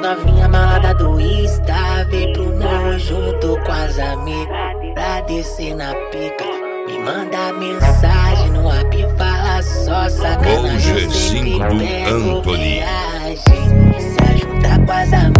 novinha malada do Insta, vem pro morro junto com as amigas pra descer na pica. Me manda mensagem no app, fala só sacanagem. O G5 do Anthony. Se ajuntar com as amigas